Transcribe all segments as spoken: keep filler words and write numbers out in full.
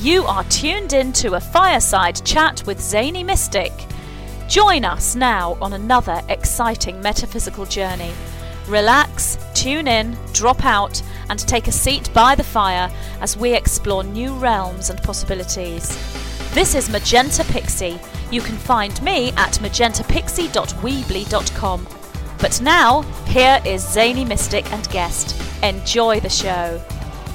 You are tuned in to a fireside chat with Zany Mystic. Join us now on another exciting metaphysical journey. Relax, tune in, drop out, and take a seat by the fire as we explore new realms and possibilities. This is Magenta Pixie. You can find me at magenta pixie dot weebly dot com. But now, here is Zany Mystic and guest. Enjoy the show.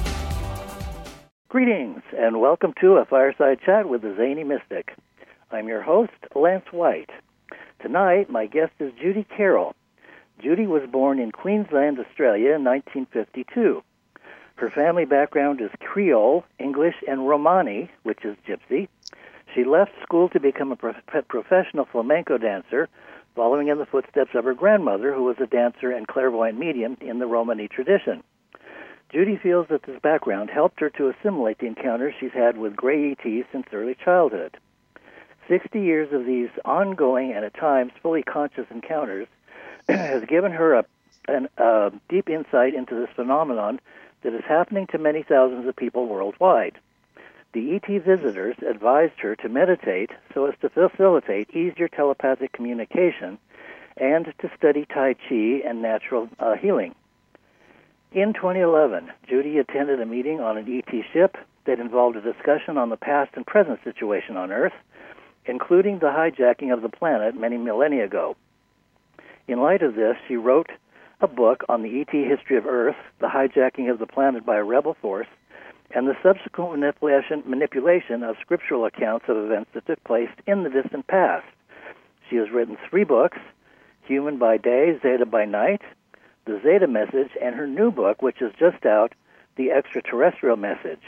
Greetings, and welcome to a fireside chat with the Zany Mystic. I'm your host, Lance White. Tonight, my guest is Judy Carroll. Judy was born in Queensland, Australia in nineteen fifty-two. Her family background is Creole, English, and Romani, which is Gypsy. She left school to become a pro- professional flamenco dancer, following in the footsteps of her grandmother, who was a dancer and clairvoyant medium in the Romani tradition. Judy feels that this background helped her to assimilate the encounters she's had with gray E Ts since early childhood. Sixty years of these ongoing and at times fully conscious encounters has given her a an, uh, deep insight into this phenomenon that is happening to many thousands of people worldwide. The E T visitors advised her to meditate so as to facilitate easier telepathic communication and to study Tai Chi and natural uh, healing. In twenty eleven, Judy attended a meeting on an E T ship that involved a discussion on the past and present situation on Earth, including the hijacking of the planet many millennia ago. In light of this, she wrote a book on the E T history of Earth, the hijacking of the planet by a rebel force, and the subsequent manipulation, manipulation of scriptural accounts of events that took place in the distant past. She has written three books, Human by Day, Zeta by Night, The Zeta Message, and her new book, which is just out, The Extraterrestrial Message.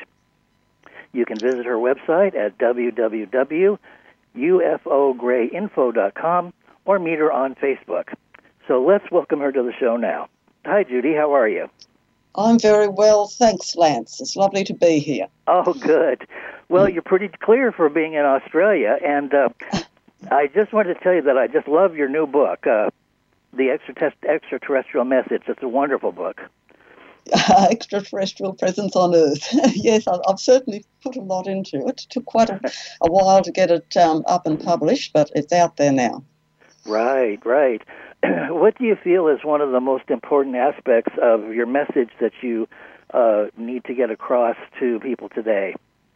You can visit her website at w w w dot u f o gray info dot com or meet her on Facebook. So let's welcome her to the show now. Hi, Judy. How are you? I'm very well, thanks, Lance. It's lovely to be here. Oh, good. Well, you're pretty clear for being in Australia, and uh, I just wanted to tell you that I just love your new book, uh, The Extraterrestrial Message. It's a wonderful book. Uh, extraterrestrial presence on Earth. Yes, I've, I've certainly put a lot into it. It took quite a, a while to get it um, up and published, but it's out there now. Right, right. What do you feel is one of the most important aspects of your message that you uh, need to get across to people today?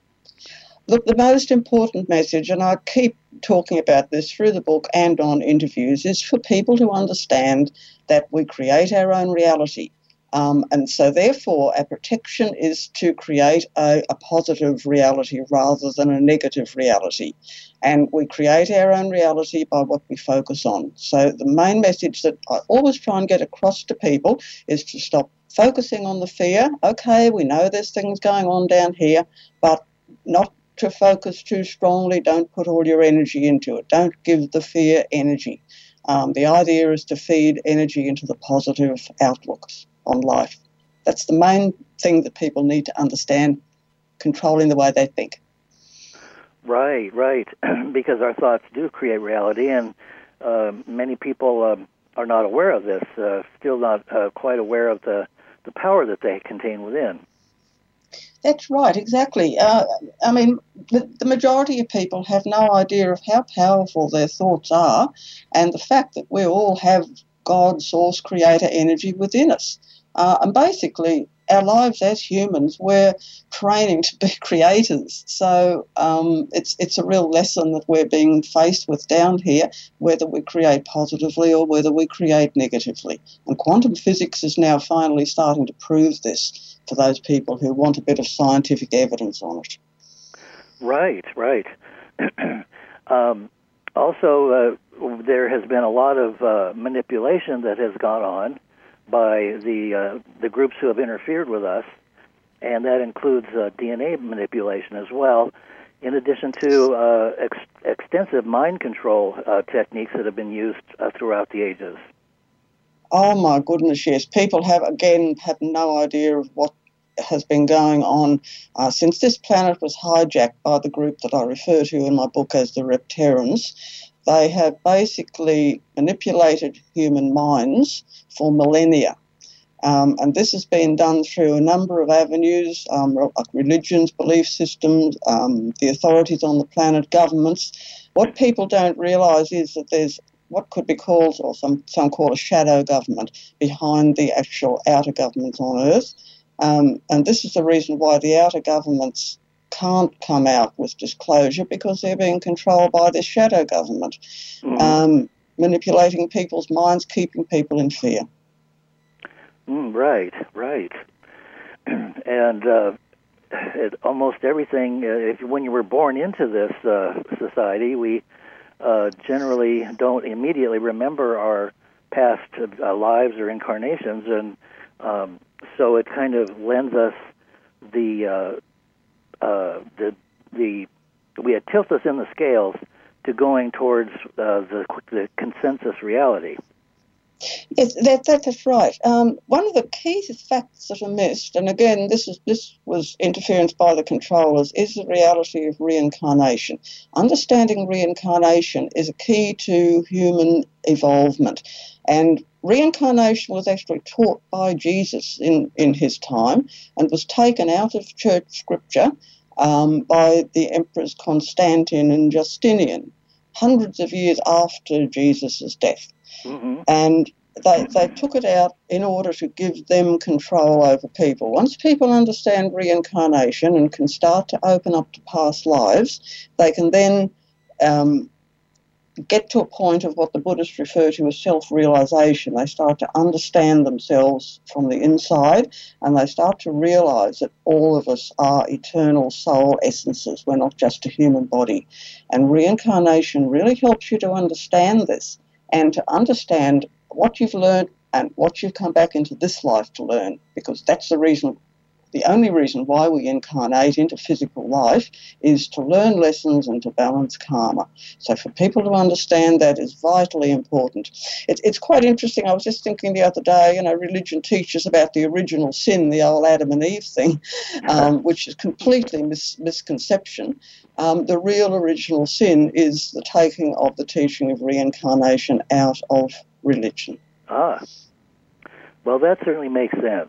Look, the most important message, and I keep talking about this through the book and on interviews, is for people to understand that we create our own reality. Um, and so, therefore, our protection is to create a, a positive reality rather than a negative reality. And we create our own reality by what we focus on. So the main message that I always try and get across to people is to stop focusing on the fear. Okay, we know there's things going on down here, but not to focus too strongly. Don't put all your energy into it. Don't give the fear energy. Um, the idea is to feed energy into the positive outlooks on life. That's the main thing that people need to understand, controlling the way they think. Right, right, because our thoughts do create reality, and uh, many people um, are not aware of this, uh, still not uh, quite aware of the, the power that they contain within. That's right, exactly. Uh, I mean, the, the majority of people have no idea of how powerful their thoughts are, and the fact that we all have God, source, creator energy within us. Uh, and basically, our lives as humans, we're training to be creators. So um, it's it's a real lesson that we're being faced with down here, whether we create positively or whether we create negatively. And quantum physics is now finally starting to prove this for those people who want a bit of scientific evidence on it. Right, right. um, also, uh, there has been a lot of uh, manipulation that has gone on by the uh, the groups who have interfered with us, and that includes uh, D N A manipulation as well, in addition to uh, ex- extensive mind control uh, techniques that have been used uh, throughout the ages. Oh my goodness, yes. People have, again, had no idea of what has been going on uh, since this planet was hijacked by the group that I refer to in my book as the Repterans. They have basically manipulated human minds for millennia. Um, and this has been done through a number of avenues, um, like religions, belief systems, um, the authorities on the planet, governments. What people don't realise is that there's what could be called, or some, some call a shadow government, behind the actual outer governments on Earth. Um, and this is the reason why the outer governments can't come out with disclosure, because they're being controlled by this shadow government, mm-hmm. um, manipulating people's minds, keeping people in fear. Mm, right, right. And uh, it, almost everything, uh, if when you were born into this uh, society, we uh, generally don't immediately remember our past uh, lives or incarnations, and um, so it kind of lends us the uh, uh, the the we it tilts us in the scales to going towards uh, the the consensus reality. Yes, that, that, that's right. Um, one of the key facts that are missed, and again, this is this was interference by the controllers, is the reality of reincarnation. Understanding reincarnation is a key to human evolvement, and reincarnation was actually taught by Jesus in, in his time and was taken out of church scripture um, by the emperors Constantine and Justinian, hundreds of years after Jesus' death. Mm-hmm. And they they took it out in order to give them control over people. Once people understand reincarnation and can start to open up to past lives, they can then um, get to a point of what the Buddhists refer to as self-realization. They start to understand themselves from the inside, and they start to realize that all of us are eternal soul essences. We're not just a human body. And reincarnation really helps you to understand this, and to understand what you've learned and what you've come back into this life to learn, because that's the reason, the only reason why we incarnate into physical life is to learn lessons and to balance karma. So for people to understand that is vitally important. It, it's quite interesting. I was just thinking the other day, you know, religion teaches about the original sin, the old Adam and Eve thing, um, which is completely mis- misconception. Um, the real original sin is the taking of the teaching of reincarnation out of religion. Ah, well, that certainly makes sense.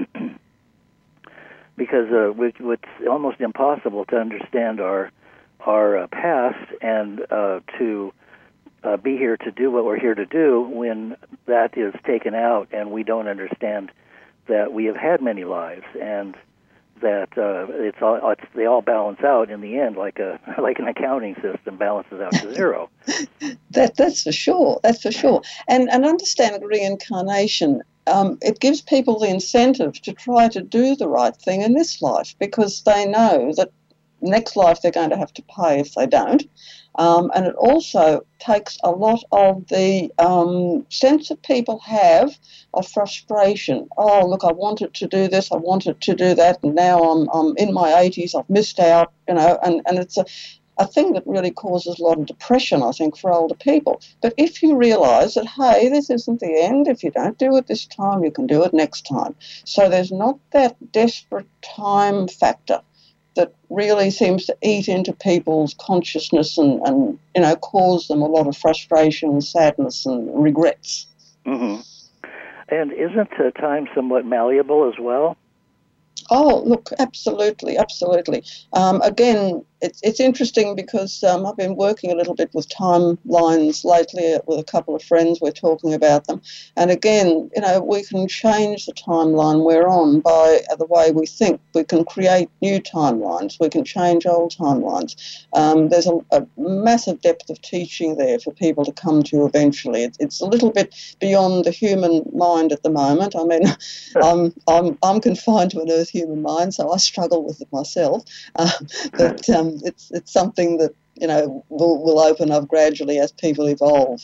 Because uh, it's almost impossible to understand our our uh, past and uh, to uh, be here to do what we're here to do when that is taken out and we don't understand that we have had many lives and that uh, it's all it's, they all balance out in the end, like a like an accounting system balances out to zero. that that's for sure. That's for sure. And and understand reincarnation. Um, it gives people the incentive to try to do the right thing in this life, because they know that next life they're going to have to pay if they don't. Um, and it also takes a lot of the um, sense that people have of frustration. Oh, look, I wanted to do this, I wanted to do that, and now I'm I'm in my eighties, I've missed out, you know, and, and it's a a thing that really causes a lot of depression, I think, for older people. But if you realise that, hey, this isn't the end, if you don't do it this time, you can do it next time. So there's not that desperate time factor that really seems to eat into people's consciousness and, and you know, cause them a lot of frustration, sadness and regrets. Mm-hmm. And isn't uh, time somewhat malleable as well? Oh, look, absolutely, absolutely. Um, again, it's it's interesting because um, I've been working a little bit with timelines lately with a couple of friends. We're talking about them. And again, you know, we can change the timeline we're on by the way we think. We can create new timelines. We can change old timelines. Um, there's a, a massive depth of teaching there for people to come to eventually. It, it's a little bit beyond the human mind at the moment. I mean, I'm, I'm, I'm confined to an Earth human mind, so I struggle with it myself. Uh, but um, it's it's something that, you know, will will open up gradually as people evolve.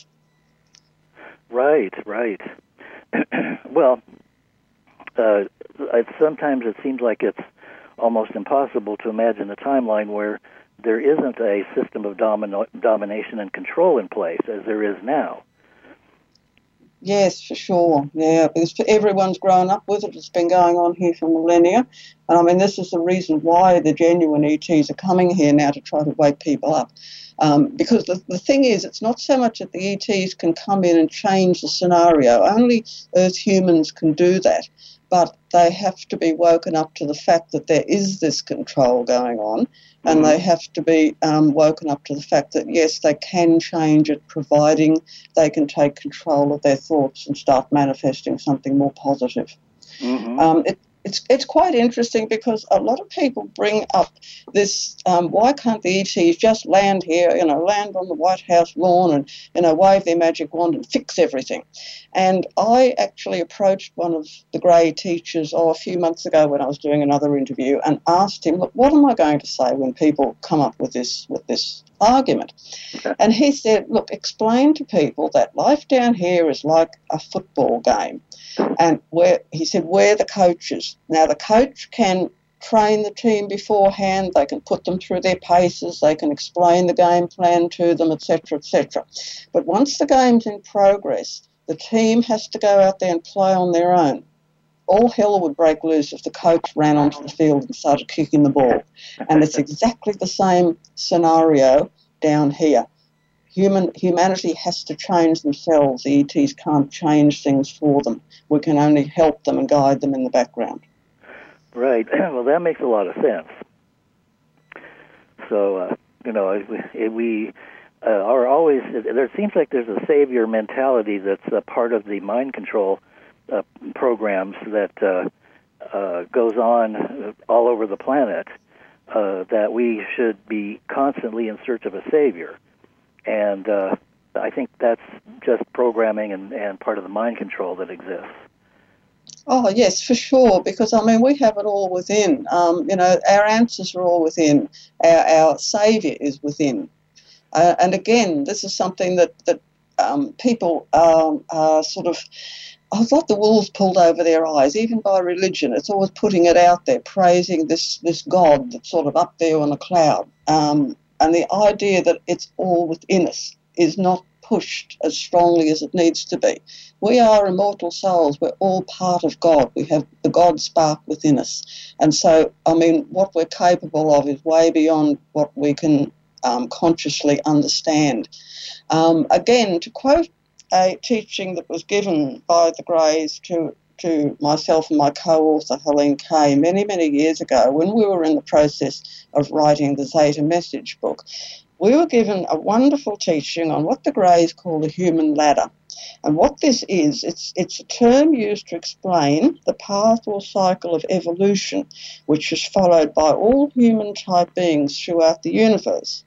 Right, right. Well, uh, it, sometimes it seems like it's almost impossible to imagine a timeline where there isn't a system of domino- domination and control in place as there is now. Yes, for sure. Yeah, because everyone's grown up with it. It's been going on here for millennia. And I mean, this is the reason why the genuine E Ts are coming here now to try to wake people up. Um, because the, the thing is, it's not so much that the E Ts can come in and change the scenario. Only Earth humans can do that. But they have to be woken up to the fact that there is this control going on, and mm-hmm. they have to be um, woken up to the fact that, yes, they can change it, providing they can take control of their thoughts and start manifesting something more positive. Mm-hmm. Um, it, it's it's quite interesting because a lot of people bring up this, um, why can't the E Ts just land here, you know, land on the White House lawn and, you know, wave their magic wand and fix everything. And I actually approached one of the Grey teachers oh, a few months ago when I was doing another interview and asked him, look, what am I going to say when people come up with this with this argument? And he said, look, explain to people that life down here is like a football game. And where he said, we're the coaches. Now, the coach can train the team beforehand, they can put them through their paces, they can explain the game plan to them, et cetera, et cetera. But once the game's in progress, the team has to go out there and play on their own. All hell would break loose if the coach ran onto the field and started kicking the ball. And it's exactly the same scenario down here. Human Humanity has to change themselves. The E Ts can't change things for them. We can only help them and guide them in the background. Right. Well, that makes a lot of sense. So, uh, you know, we, we uh, are always, there seems like there's a savior mentality that's a part of the mind control uh, programs that uh, uh, goes on all over the planet, uh, that we should be constantly in search of a savior. And uh, I think that's just programming and, and part of the mind control that exists. Oh, yes, for sure, because, I mean, we have it all within. Um, you know, our answers are all within. Our, our saviour is within. Uh, and, again, this is something that, that um, people um, are sort of, I've got the wolves pulled over their eyes, even by religion. It's always putting it out there, praising this, this God that's sort of up there on a cloud. Um, and the idea that it's all within us is not pushed as strongly as it needs to be. We are immortal souls. We're all part of God. We have the God spark within us. And so, I mean, what we're capable of is way beyond what we can um, consciously understand. Um, again, to quote a teaching that was given by the Greys to to myself and my co-author Helene Kay many, many years ago when we were in the process of writing the Zeta Message book, we were given a wonderful teaching on what the Greys call the human ladder. And what this is, it's it's a term used to explain the path or cycle of evolution, which is followed by all human-type beings throughout the universe.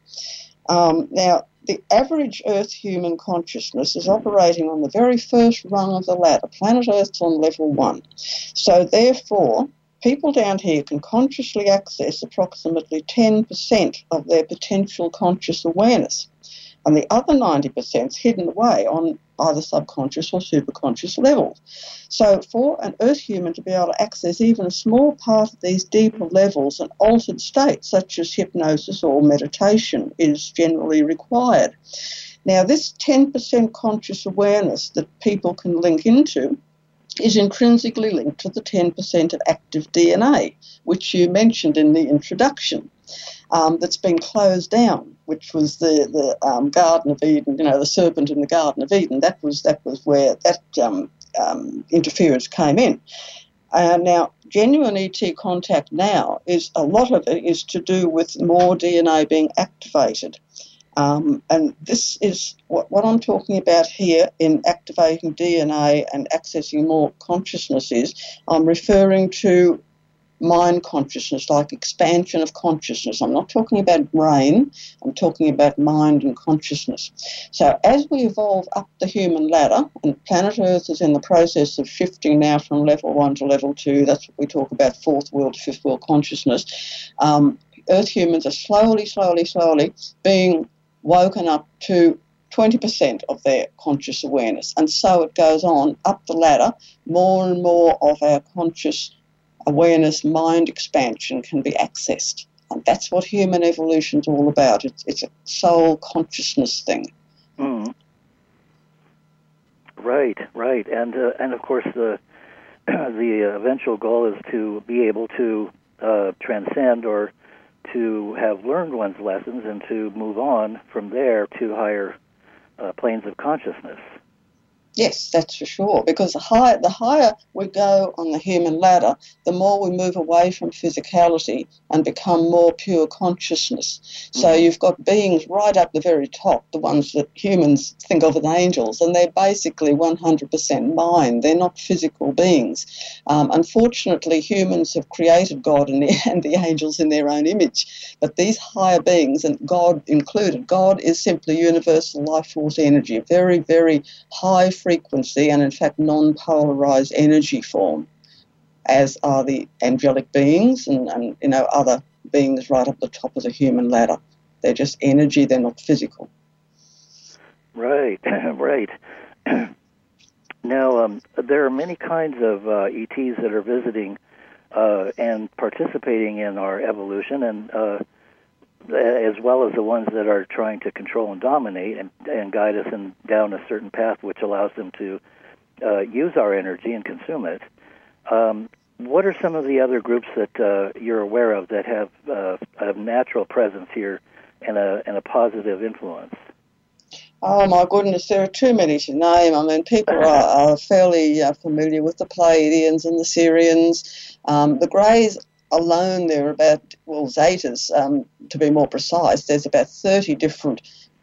Um, now, the average Earth human consciousness is operating on the very first rung of the ladder. Planet Earth's on level one. So, therefore, people down here can consciously access approximately ten percent of their potential conscious awareness. And the other ninety percent is hidden away on either subconscious or superconscious levels. So for an Earth human to be able to access even a small part of these deeper levels, an altered state such as hypnosis or meditation is generally required. Now, this ten percent conscious awareness that people can link into is intrinsically linked to the ten percent of active D N A, which you mentioned in the introduction. Um, that's been closed down, which was the the um, Garden of Eden, you know, the serpent in the Garden of Eden. That was that was where that um, um, interference came in. Uh, now, genuine E T contact now is a lot of it is to do with more D N A being activated. Um, and this is what, what I'm talking about here in activating D N A and accessing more consciousness is I'm referring to mind consciousness, like expansion of consciousness. I'm not talking about brain, I'm talking about mind and consciousness. So as we evolve up the human ladder, and planet Earth is in the process of shifting now from level one to level two, that's what we talk about, fourth world to fifth world consciousness, um, Earth humans are slowly, slowly, slowly being woken up to twenty percent of their conscious awareness. And so it goes on up the ladder. More and more of our conscious awareness, mind expansion can be accessed. And that's what human evolution is all about. It's, it's a soul consciousness thing. Mm. Right, right. And, uh, and of course, the, the eventual goal is to be able to uh, transcend or to have learned one's lessons and to move on from there to higher uh, planes of consciousness. Yes, that's for sure, because the higher, the higher we go on the human ladder, the more we move away from physicality and become more pure consciousness. So mm-hmm. you've got beings right up the very top, the ones that humans think of as angels, and they're basically one hundred percent mind. They're not physical beings. Um, unfortunately, humans have created God and the, and the angels in their own image, but these higher beings, and God included, God is simply universal life force energy, a very, very high frequency and in fact non-polarized energy form, as are the angelic beings and, and you know other beings right up the top of the human ladder. They're just energy, they're not physical. Right, right. Now, um, there are many kinds of uh, E Ts that are visiting uh, and participating in our evolution, and uh, as well as the ones that are trying to control and dominate and, and guide us in, down a certain path which allows them to uh, use our energy and consume it. Um, what are some of the other groups that uh, you're aware of that have uh, a natural presence here and a, and a positive influence? Oh, my goodness, there are too many to name. I mean, people are, are fairly uh, familiar with the Pleiadians and the Sirians. Um, the Greys alone, there are about, well, Zetas, um, to be more precise, there's about thirty different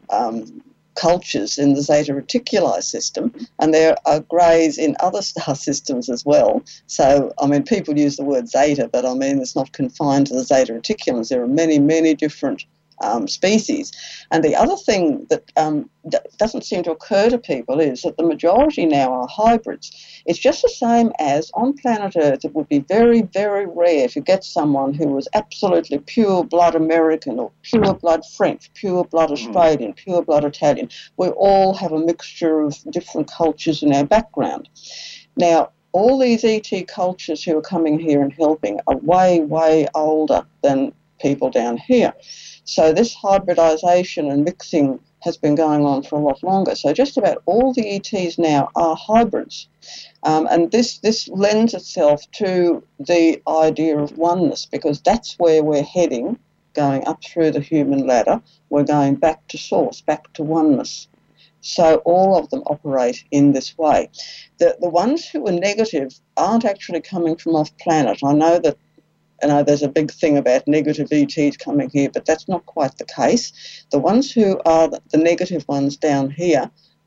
um, cultures in the Zeta Reticuli system, and there are Greys in other star systems as well. So, I mean, people use the word Zeta, but I mean, it's not confined to the Zeta Reticulans. There are many, many different Um, species. And the other thing that um, d- doesn't seem to occur to people is that the majority now are hybrids. It's just the same as on planet Earth. It would be very, very rare to get someone who was absolutely pure blood American or pure blood French, pure blood Australian, pure blood Italian. We all have a mixture of different cultures in our background. Now, all these E T cultures who are coming here and helping are way, way older than people down here. So this hybridization and mixing has been going on for a lot longer. So just about all the E Ts now are hybrids. Um, and this, this lends itself to the idea of oneness, because that's where we're heading, going up through the human ladder. We're going back to source, back to oneness. So all of them operate in this way. The, the ones who are negative aren't actually coming from off planet. I know that I know there's a big thing about negative E Ts coming here, but that's not quite the case. The ones who are the negative ones down here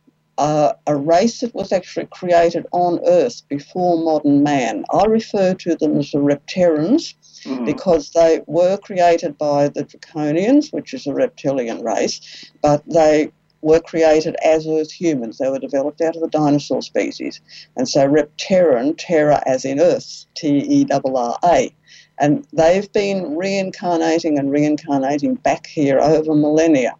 are a race that was actually created on Earth before modern man. I refer to them as the Repterans mm-hmm. because they were created by the Draconians, which is a reptilian race, but they were created as Earth humans. They were developed out of the dinosaur species. And so Repteran, Terra as in Earth, T E R R A. And they've been reincarnating and reincarnating back here over millennia,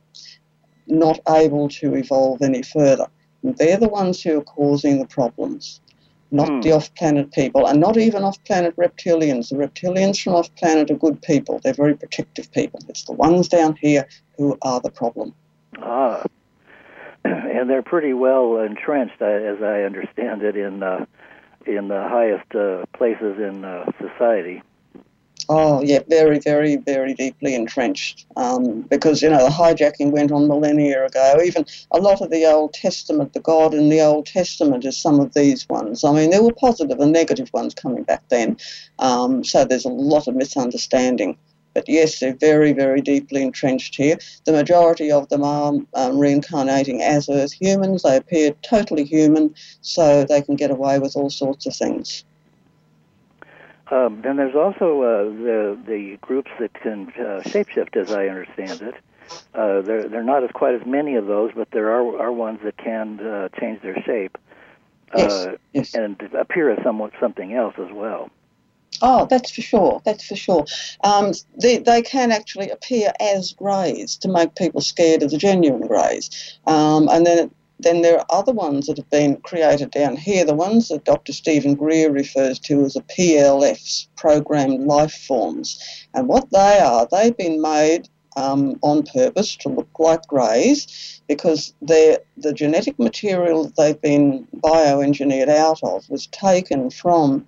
not able to evolve any further. And they're the ones who are causing the problems, not mm. the off-planet people, and not even off-planet reptilians. The reptilians from off-planet are good people. They're very protective people. It's the ones down here who are the problem. Ah, and they're pretty well entrenched, as I understand it, in, uh, in the highest uh, places in uh, society. Oh, yeah, very, very, very deeply entrenched um, because, you know, the hijacking went on millennia ago. Even a lot of the Old Testament, the God in the Old Testament is some of these ones. I mean, there were positive and negative ones coming back then, um, so there's a lot of misunderstanding. But, yes, they're very, very deeply entrenched here. The majority of them are um, reincarnating as Earth humans. They appear totally human, so they can get away with all sorts of things. Um, then there's also uh, the the groups that can uh, shapeshift, as I understand it. Uh, there there are not as quite as many of those, but there are are ones that can uh, change their shape uh, yes, yes. and appear as somewhat something else as well. Oh, that's for sure. That's for sure. Um, they they can actually appear as greys to make people scared of the genuine greys, um, and then. It, Then there are other ones that have been created down here, the ones that Doctor Stephen Greer refers to as a P L Fs, programmed life forms. And what they are, they've been made um, on purpose to look like greys because the genetic material that they've been bioengineered out of was taken from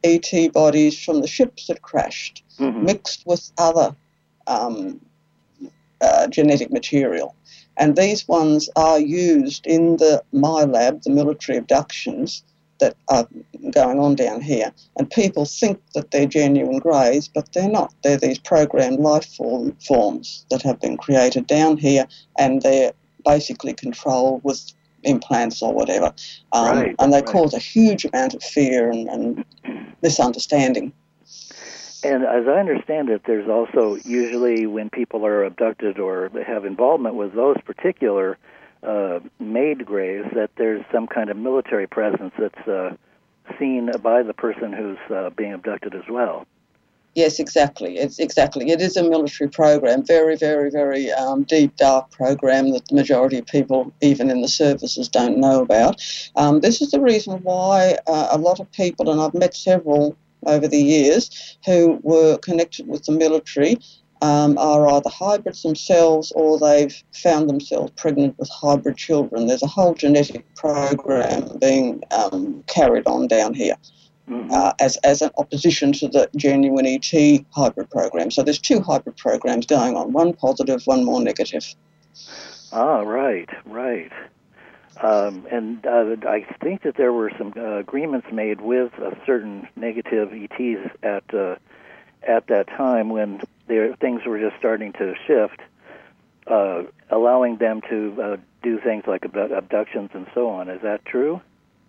E T bodies from the ships that crashed, Mm-hmm. mixed with other um, uh, genetic material. And these ones are used in the MILAB, the military abductions that are going on down here. And people think that they're genuine greys, but they're not. They're these programmed life form, forms that have been created down here, and they're basically controlled with implants or whatever. Um, Right, and they right. cause a huge amount of fear and, and misunderstanding. And as I understand it, there's also usually when people are abducted or have involvement with those particular uh, made greys, that there's some kind of military presence that's uh, seen by the person who's uh, being abducted as well. Yes, exactly. It's exactly. It is a military program, very, very, very um, deep, dark program that the majority of people, even in the services, don't know about. Um, this is the reason why uh, a lot of people, and I've met several over the years, who were connected with the military, um, are either hybrids themselves or they've found themselves pregnant with hybrid children. There's a whole genetic program being um, carried on down here. Mm-hmm. Uh, as, as an opposition to the genuine E T hybrid program. So there's two hybrid programs going on, one positive, one more negative. Ah, right, right. Um, and uh, I think that there were some uh, agreements made with a certain negative E Ts at uh, at that time when their, things were just starting to shift, uh, allowing them to uh, do things like abdu- abductions and so on. Is that true?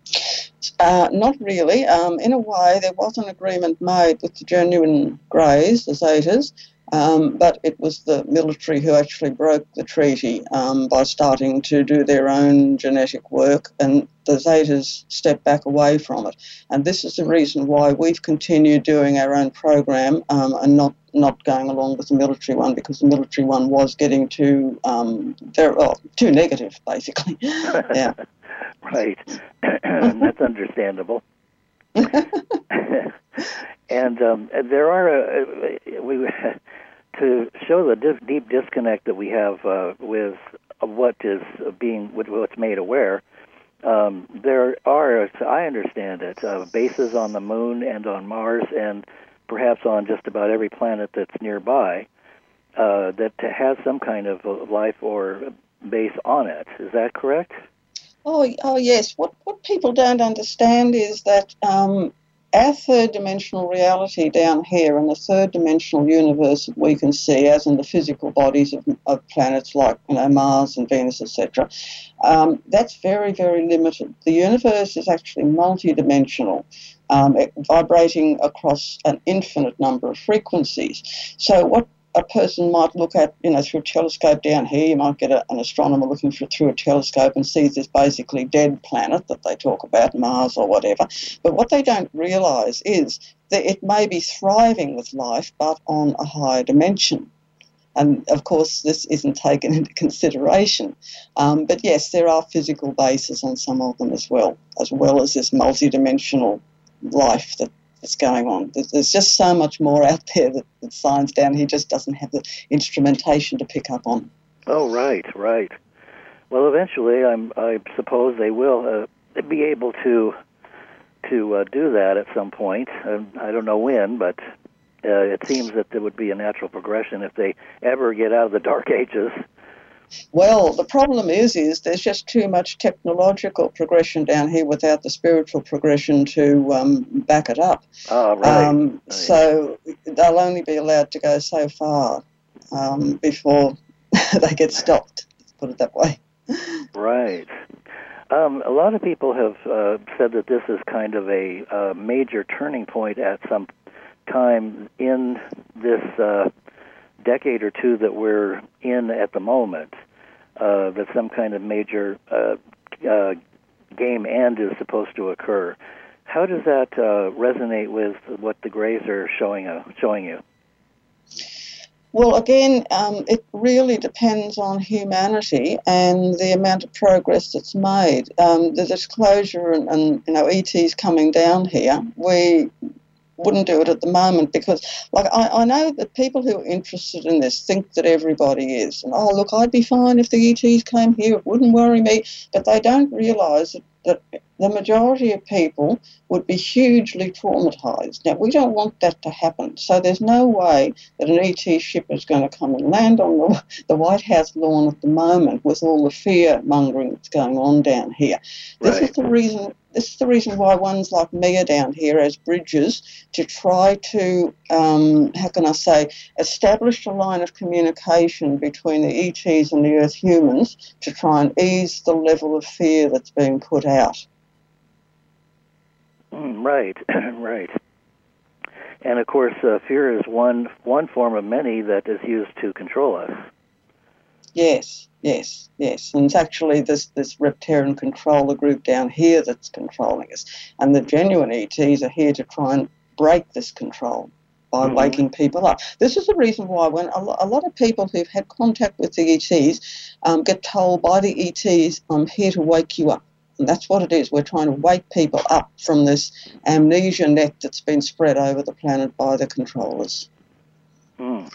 Uh, not really. Um, in a way, there was an agreement made with the genuine greys, the Zetas, um, but it was the military who actually broke the treaty um, by starting to do their own genetic work, and the Zetas stepped back away from it. And this is the reason why we've continued doing our own program um, and not, not going along with the military one, because the military one was getting too, um, very, well, too negative, basically. Yeah. Right. That's understandable. And um, there are, uh, we, to show the dis- deep disconnect that we have uh, with what is being, with what's made aware, um, there are, as I understand it, uh, bases on the moon and on Mars and perhaps on just about every planet that's nearby uh, that has some kind of life or base on it. Is that correct? Oh, oh yes. What what people don't understand is that um, our third-dimensional reality down here and the third-dimensional universe that we can see, as in the physical bodies of, of planets like you know Mars and Venus, et cetera, um, that's very, very limited. The universe is actually multi-dimensional, um, vibrating across an infinite number of frequencies. So what a person might look at, you know, through a telescope down here, you might get a, an astronomer looking for, through a telescope and sees this basically dead planet that they talk about, Mars or whatever. But what they don't realise is that it may be thriving with life, but on a higher dimension. And, of course, this isn't taken into consideration. Um, but, yes, there are physical bases on some of them as well, as well as this multidimensional life that that's going on. There's just so much more out there that, that science down here just doesn't have the instrumentation to pick up on. Oh, right, right. Well, eventually, I'm, I suppose they will uh, be able to to uh, do that at some point. Uh, I don't know when, but uh, it seems that there would be a natural progression if they ever get out of the Dark Ages. Well, the problem is, is there's just too much technological progression down here without the spiritual progression to um, back it up. Ah, right. Um, right. So they'll only be allowed to go so far um, before they get stopped, let's put it that way. Right. Um, a lot of people have uh, said that this is kind of a uh, major turning point at some time in this uh decade or two that we're in at the moment, uh, that some kind of major uh, uh, game end is supposed to occur. How does that uh, resonate with what the Greys are showing uh, showing you? Well, again, um, it really depends on humanity and the amount of progress that's made. Um, the disclosure and, and you know E Ts coming down here, we wouldn't do it at the moment because, like, I, I know that people who are interested in this think that everybody is. And, oh, look, I'd be fine if the E Ts came here. It wouldn't worry me. But they don't realise that, that the majority of people would be hugely traumatised. Now, we don't want that to happen, so there's no way that an E T ship is going to come and land on the, the White House lawn at the moment with all the fear-mongering that's going on down here. This Right. is the reason. This is the reason why ones like me are down here as bridges to try to, um, how can I say, establish a line of communication between the E Ts and the Earth humans to try and ease the level of fear that's being put out. Mm, right, right. And of course, uh, fear is one one form of many that is used to control us. Yes, yes, yes. And it's actually this, this Reptarian controller group down here that's controlling us. And the genuine E Ts are here to try and break this control by Mhm. waking people up. This is the reason why when a, lo- a lot of people who've had contact with the E Ts um, get told by the E Ts, I'm here to wake you up. And that's what it is. We're trying to wake people up from this amnesia net that's been spread over the planet by the controllers. Mm.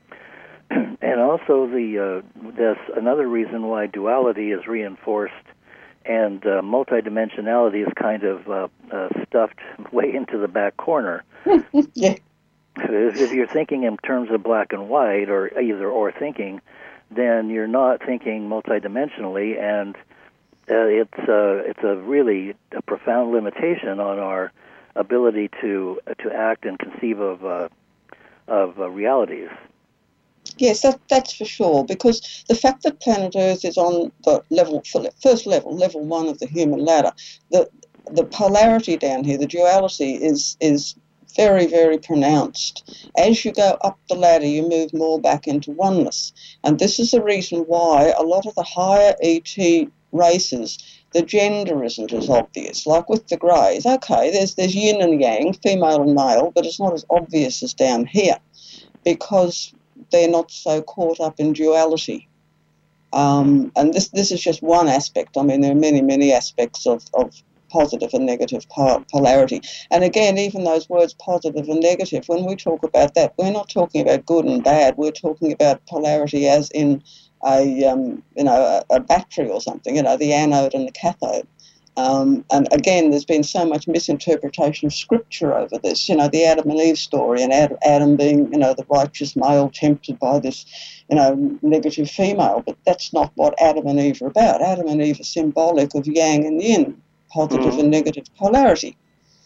And also, the uh, that's another reason why duality is reinforced, and uh, multidimensionality is kind of uh, uh, stuffed way into the back corner. Yeah. If if you're thinking in terms of black and white, or either or thinking, then you're not thinking multidimensionally, and uh, it's uh, it's a really a profound limitation on our ability to to act and conceive of uh, of uh, realities. Yes, that, that's for sure, because the fact that planet Earth is on the level, first level, level one of the human ladder, the the polarity down here, the duality is is very, very pronounced. As you go up the ladder, you move more back into oneness. And this is the reason why a lot of the higher E T races, the gender isn't as obvious. Like with the Greys, okay, there's there's yin and yang, female and male, but it's not as obvious as down here, because they're not so caught up in duality. Um, and this this is just one aspect. I mean, there are many, many aspects of, of positive and negative polarity. And again, even those words positive and negative, when we talk about that, we're not talking about good and bad. We're talking about polarity as in a, um, you know, a, a battery or something, you know, the anode and the cathode. Um, and again, there's been so much misinterpretation of scripture over this, you know, the Adam and Eve story, and Adam, Adam being, you know, the righteous male tempted by this, you know, negative female. But that's not what Adam and Eve are about. Adam and Eve are symbolic of yang and yin, positive Mhm. and negative polarity.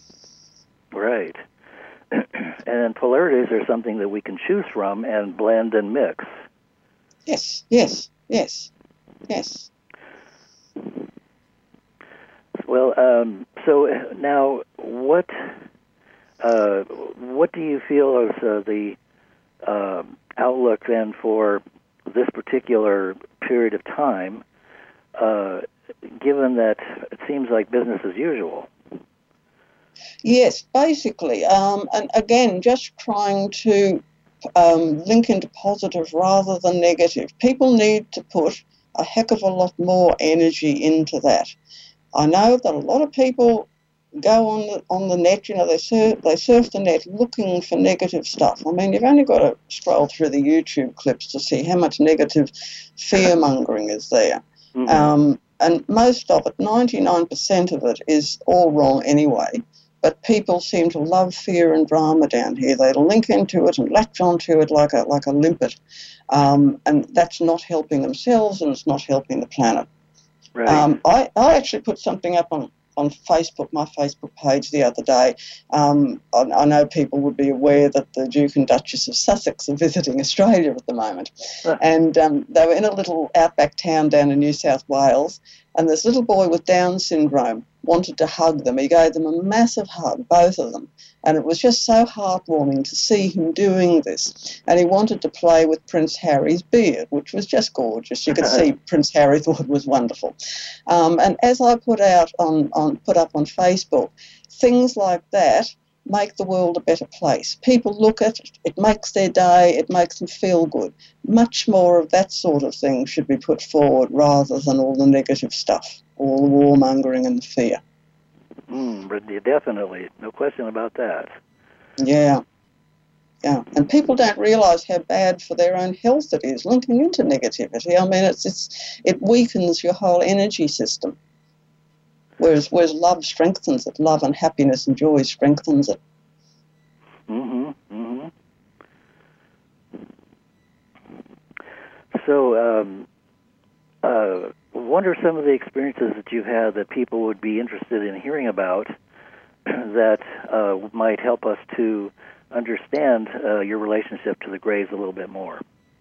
Right. And polarities are something that we can choose from and blend and mix. Yes, yes, yes, yes. Well, um, so now, what uh, what do you feel is uh, the uh, outlook then for this particular period of time, uh, given that it seems like business as usual? Yes, basically. Um, and again, just trying to um, link into positive rather than negative. People need to put a heck of a lot more energy into that. I know that a lot of people go on the, on the net, you know, they surf, they surf the net looking for negative stuff. I mean, you've only got to scroll through the YouTube clips to see how much negative fear-mongering is there. Mm-hmm. Um, and most of it, ninety-nine percent of it, is all wrong anyway. But people seem to love fear and drama down here. They link into it and latch onto it like a like a limpet. Um, and that's not helping themselves, and it's not helping the planet. Right. Um, I, I actually put something up on, on Facebook, my Facebook page the other day. Um, I, I know people would be aware that the Duke and Duchess of Sussex are visiting Australia at the moment. Huh. And um, they were in a little outback town down in New South Wales, and this little boy with Down syndrome wanted to hug them. He gave them a massive hug, both of them. And it was just so heartwarming to see him doing this. And he wanted to play with Prince Harry's beard, which was just gorgeous. You could see Prince Harry thought it was wonderful. Um, and as I put out on, on put up on Facebook, things like that make the world a better place. People look at it, it makes their day, it makes them feel good. Much more of that sort of thing should be put forward rather than all the negative stuff, all the warmongering and the fear. Mm, but definitely, no question about that. Yeah, yeah, and people don't realise how bad for their own health it is linking into negativity. I mean, it's it's it weakens your whole energy system. Whereas, whereas love strengthens it. Love and happiness and joy strengthens it. Mm-hmm. Mm-hmm. So, um, uh, what are some of the experiences that you've had that people would be interested in hearing about that uh, might help us to understand uh, your relationship to the Greys a little bit more?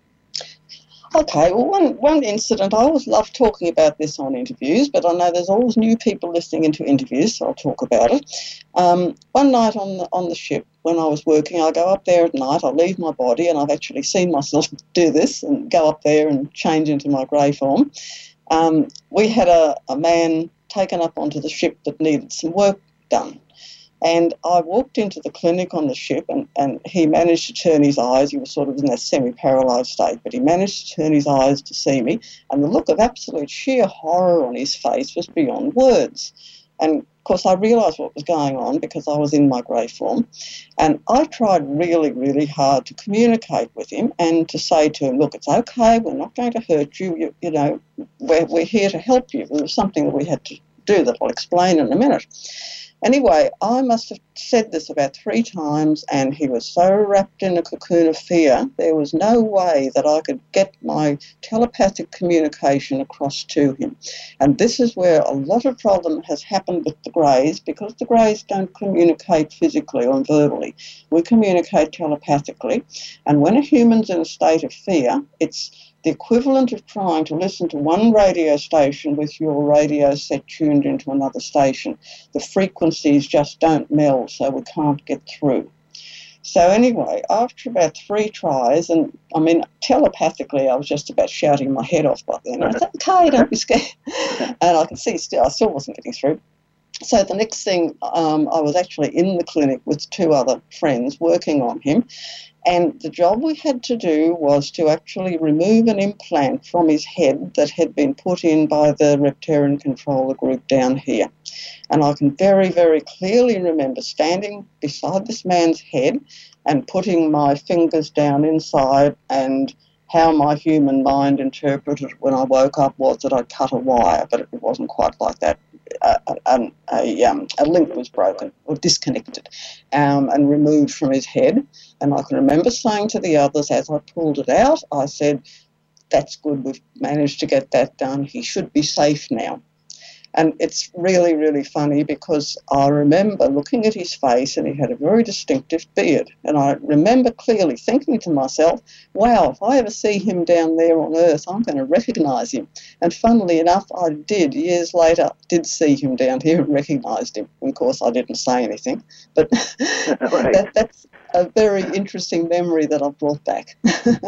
Okay, well, one, one incident, I always love talking about this on interviews, but I know there's always new people listening into interviews, so I'll talk about it. Um, one night on the, on the ship, when I was working, I go up there at night, I leave my body, and I've actually seen myself do this and go up there and change into my grey form. Um, we had a, a man taken up onto the ship that needed some work done. And I walked into the clinic on the ship, and, and he managed to turn his eyes. He was sort of in a semi-paralysed state, but he managed to turn his eyes to see me, and the look of absolute sheer horror on his face was beyond words. And, of course, I realised what was going on because I was in my grey form, and I tried really, really hard to communicate with him and to say to him, look, it's okay, we're not going to hurt you, you, you know, we're, we're here to help you. There was something that we had to do that I'll explain in a minute. Anyway, I must have said this about three times, and he was so wrapped in a cocoon of fear, there was no way that I could get my telepathic communication across to him. And this is where a lot of problem has happened with the Greys, because the Greys don't communicate physically or verbally. We communicate telepathically, and when a human's in a state of fear, it's the equivalent of trying to listen to one radio station with your radio set tuned into another station. The frequencies just don't meld, so we can't get through. So anyway, after about three tries, and I mean, telepathically, I was just about shouting my head off by then. I thought, okay, don't be scared. And I could see still, I still wasn't getting through. So the next thing, um, I was actually in the clinic with two other friends working on him. And the job we had to do was to actually remove an implant from his head that had been put in by the Reptarian Controller group down here. And I can very, very clearly remember standing beside this man's head and putting my fingers down inside, and how my human mind interpreted when I woke up was that I'd cut a wire, but it wasn't quite like that. A, a, a, um, a link was broken or disconnected um, and removed from his head. And I can remember saying to the others as I pulled it out, I said, that's good, we've managed to get that done. He should be safe now. And it's really, really funny because I remember looking at his face, and he had a very distinctive beard. And I remember clearly thinking to myself, wow, if I ever see him down there on Earth, I'm going to recognise him. And funnily enough, I did. Years later, did see him down here and recognised him. And of course, I didn't say anything. But right. that, that's a very interesting memory that I've brought back.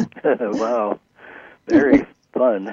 Wow. Very fun.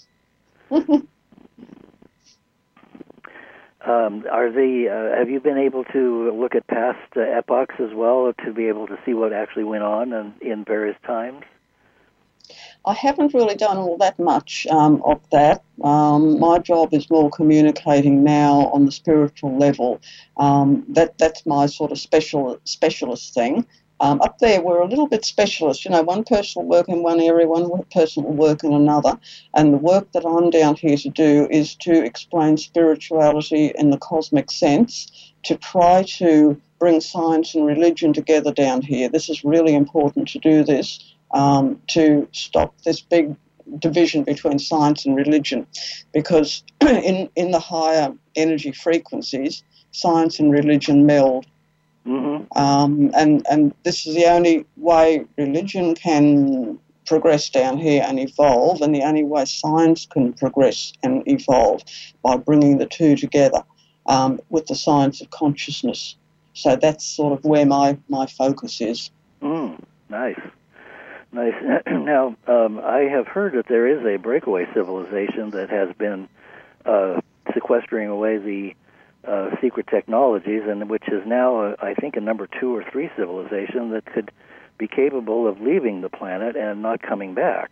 Um, are the uh, have you been able to look at past uh, epochs as well to be able to see what actually went on in, in various times? I haven't really done all that much um, of that. Um, my job is more communicating now on the spiritual level. Um, that that's my sort of special specialist thing. Um, up there, we're a little bit specialist. You know, one person will work in one area, one person will work in another. And the work that I'm down here to do is to explain spirituality in the cosmic sense, to try to bring science and religion together down here. This is really important to do this, um, to stop this big division between science and religion. Because in, in the higher energy frequencies, science and religion meld. Mm-hmm. Um, and, and this is the only way religion can progress down here and evolve, and the only way science can progress and evolve, by bringing the two together um, with the science of consciousness. So that's sort of where my, my focus is. Mm, nice. Nice. Now, um, I have heard that there is a breakaway civilization that has been uh, sequestering away the Uh, secret technologies, and which is now, uh, I think, a number two or three civilization that could be capable of leaving the planet and not coming back.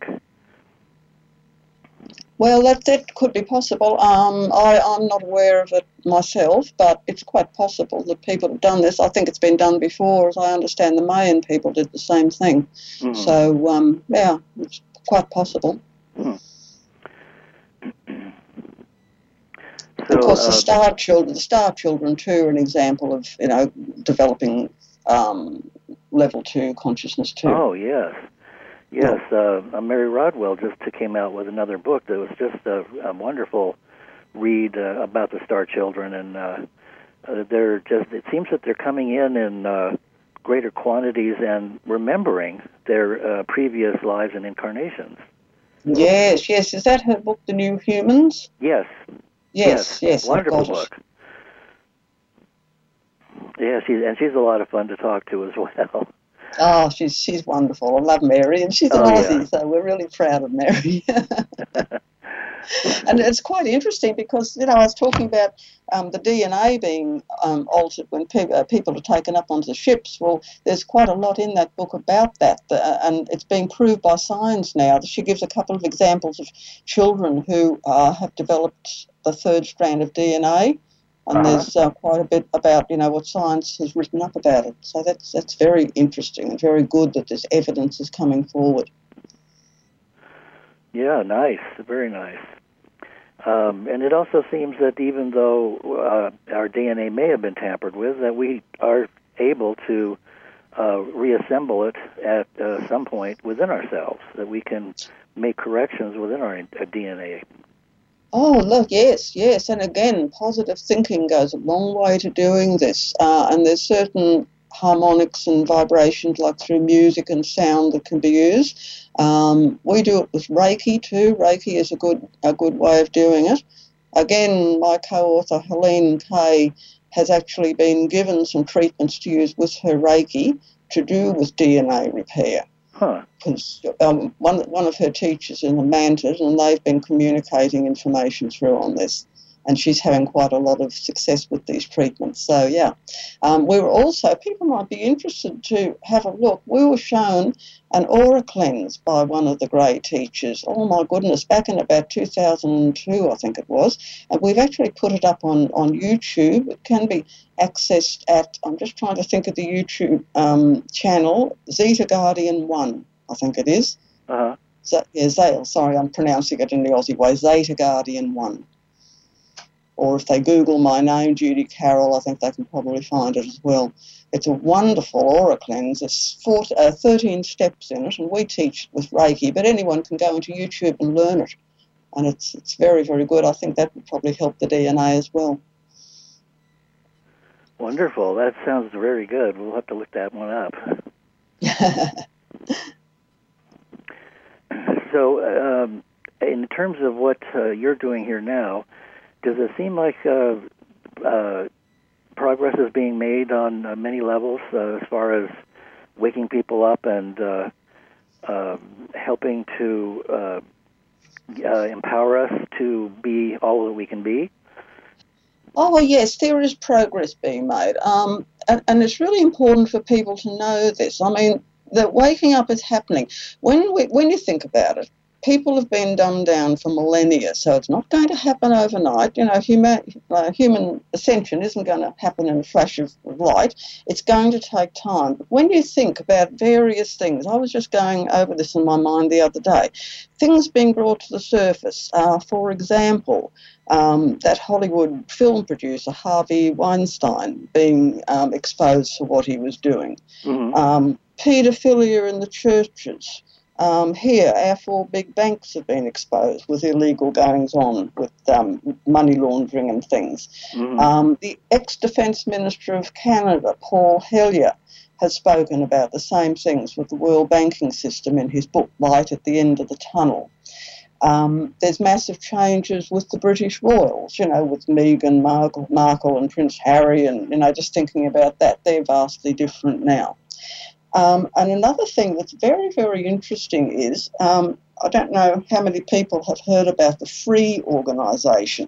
Well, that, that could be possible. Um, I, I'm not aware of it myself, but it's quite possible that people have done this. I think it's been done before. As I understand, the Mayan people did the same thing. Mm. So, um, yeah, it's quite possible. Mm. So, of course, the uh, star children, the star children too, are an example of you know developing um, level two consciousness too. Oh yes, yes. Uh, Mary Rodwell just came out with another book that was just a, a wonderful read uh, about the star children, and uh, uh, they're just. It seems that they're coming in in uh, greater quantities and remembering their uh, previous lives and incarnations. Yes, yes. Is that her book, The New Humans? Yes. Yes, yes. yes Wonderful I've got book. It. Yeah, she's and she's a lot of fun to talk to as well. Oh, she's she's wonderful. I love Mary, and she's an oh, Aussie, yeah. so we're really proud of Mary. And it's quite interesting because, you know, I was talking about um, the D N A being um, altered when pe- uh, people are taken up onto ships. Well, there's quite a lot in that book about that, uh, and it's being proved by science now. She gives a couple of examples of children who uh, have developed the third strand of D N A, and uh-huh. there's uh, quite a bit about, you know, what science has written up about it. So that's that's very interesting and very good that this evidence is coming forward. Yeah, nice, very nice. Um, and it also seems that even though uh, our D N A may have been tampered with, that we are able to uh, reassemble it at uh, some point within ourselves, that we can make corrections within our uh, D N A. Oh, look, yes, yes. And again, positive thinking goes a long way to doing this. Uh, and there's certain harmonics and vibrations, like through music and sound, that can be used. Um, we do it with Reiki too. Reiki is a good a good way of doing it. Again, my co-author Helene Kay has actually been given some treatments to use with her Reiki to do with D N A repair. Huh. Because um, one one of her teachers in the Mantis, and they've been communicating information through on this. And she's having quite a lot of success with these treatments. So, yeah. Um, we were also, people might be interested to have a look. We were shown an aura cleanse by one of the great teachers. Oh, my goodness, back in about two thousand two, I think it was. And we've actually put it up on, on YouTube. It can be accessed at, I'm just trying to think of the YouTube um, channel, Zeta Guardian one, I think it is. Uh-huh. So, yeah, Zale, sorry, I'm pronouncing it in the Aussie way, Zeta Guardian one. Or if they Google my name, Judy Carroll, I think they can probably find it as well. It's a wonderful aura cleanse. There's four, uh, thirteen steps in it, and we teach it with Reiki, but anyone can go into YouTube and learn it. And it's it's very, very good. I think that would probably help the D N A as well. Wonderful. That sounds very good. We'll have to look that one up. So um, in terms of what uh, you're doing here now, does it seem like uh, uh, progress is being made on uh, many levels uh, as far as waking people up and uh, uh, helping to uh, uh, empower us to be all that we can be? Oh, well, yes, there is progress being made. Um, and, and it's really important for people to know this. I mean, that waking up is happening. When we, when you think about it, people have been dumbed down for millennia, so it's not going to happen overnight. You know, human, uh, human ascension isn't going to happen in a flash of light. It's going to take time. But when you think about various things, I was just going over this in my mind the other day, things being brought to the surface. Uh, for example, um, that Hollywood film producer, Harvey Weinstein, being um, exposed for what he was doing. Mm-hmm. Um, paedophilia in the churches. Um, here, our four big banks have been exposed with illegal goings-on, with um, money laundering and things. Mm-hmm. Um, the ex-Defence Minister of Canada, Paul Hellyer, has spoken about the same things with the world banking system in his book, Light at the End of the Tunnel. Um, there's massive changes with the British royals, you know, with Meghan Markle, Markle and Prince Harry, and, you know, just thinking about that, they're vastly different now. Um, and another thing that's very, very interesting is, um, I don't know how many people have heard about the FREE organisation.